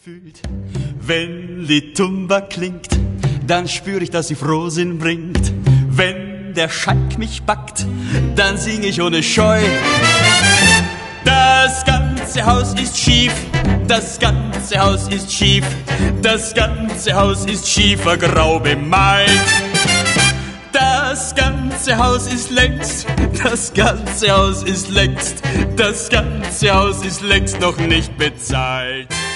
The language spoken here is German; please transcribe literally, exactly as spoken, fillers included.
fühlt. Wenn die Tumba klingt, dann spür ich, dass sie Frohsinn bringt. Wenn der Schalk mich packt, dann sing ich ohne Scheu. Das ganze Haus ist schief, das ganze Haus ist schief, das ganze Haus ist schiefer, grau bemalt. Das ganze Haus ist längst, das ganze Haus ist längst, das ganze Haus ist längst noch nicht bezahlt.